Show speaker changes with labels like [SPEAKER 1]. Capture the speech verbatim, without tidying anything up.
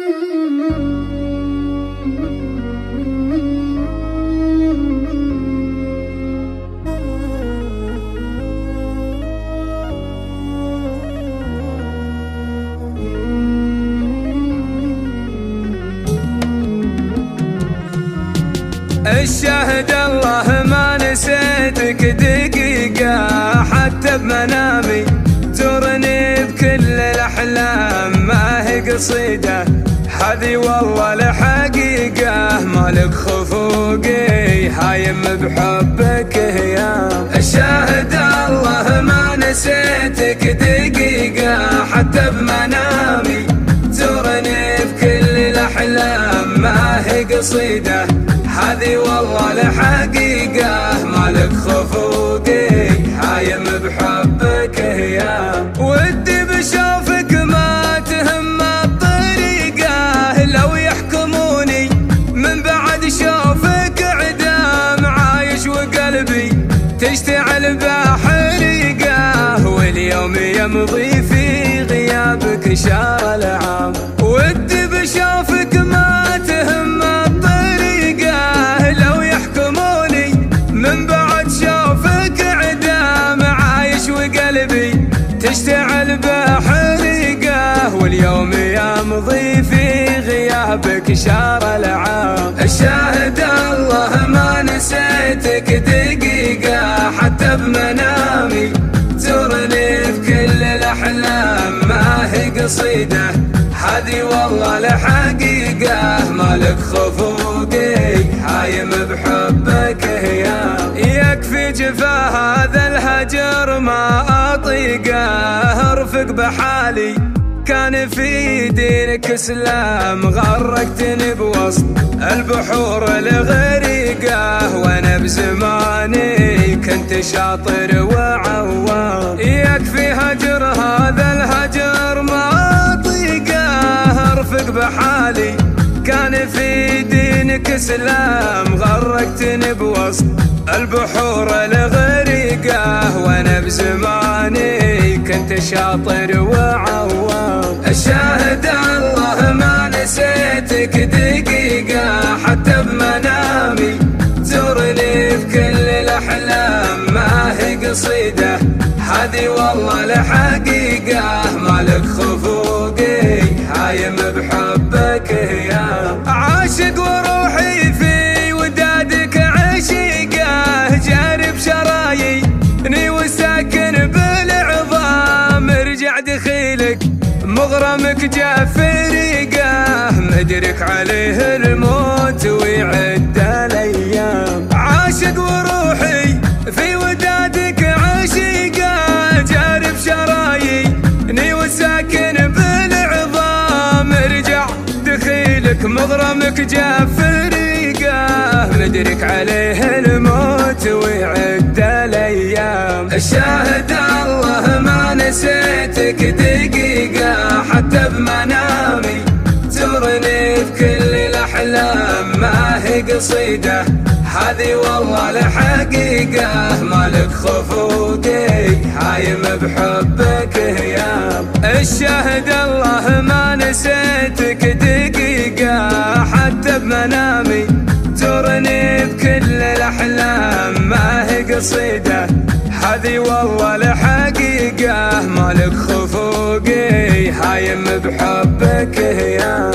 [SPEAKER 1] الشاهد الله ما نسيتك دقيقة حتى بمنامي، ترني بكل الأحلام ما هي قصيدة، هذي والله الحقيقة مالك خفوقي هايم بحبك هيام. الشاهد الله ما نسيتك دقيقة حتى بمنامي، ترني بكل الأحلام ما هي قصيدة، هذي والله الحقيقة مالك خفوقي هايم بحبك هيام. ودي بشوفك ما تهم الطريقة، لو يحكموني من بعد شوفك عدام، عايش وقلبي تشتعل بحريقة، واليوم يمضي في غيابك شهر العام. ودي بشوفك ما تهم الطريقة، لو يحكموني من بعد شوفك عدام، عايش وقلبي تشتعل بحريقة، واليوم يمضي في غيابك شهر العام. الشاهد الله ما نسيتك دقيقة حتى بمنامي، ترني بكل الأحلام ما هي قصيدة، هذي والله الحقيقة مالك خفوقي هايم بحبك هيام. يكفي جفا هذا الهجر ما أطيقه، ارفق بحالي كان في دينك اسلام، غرقتني بوسط البحور الغريقة، وانا بزماني كنت شاطر وعوام. يكفي هجر هذا الهجر ما اطيقه، ارفق بحالي كان في دينك اسلام، غرقتني بوسط البحور الغريقة، وانا بزماني كنت شاطر وعوام. الشاهد الله ما نسيتك دقيقة حتى بمنامي، ترني بكل الأحلام ما هي قصيدة، هذي والله الحقيقة مالك خفوقي هايم بحبك هيام. عاشق وروحي في ودادك عشيقة، جارب شراييني وساكن بالعظام، ارجع دخيلك مغرمك جا فريقه، مدرك عليه الموت ويعد الايام. عاشق وروحي في ودادك عشيقة، جارب شراييني وساكن بالعظام، ارجع دخيلك مغرمك جا فريقه، مدرك عليه الموت ويعد الايام. الشاهد الله ما نسيتك دقيقة حتى بمنامي، ترني بكل الأحلام ما هي قصيدة، هذي والله الحقيقة مالك خفوقي هايم بحبك هيام. الشاهد الله ما نسيتك دقيقة حتى بمنامي، ترني بكل الأحلام ما هي قصيدة، هذي والله الحقيقة مالك خفوقي هايم بحبك هيام.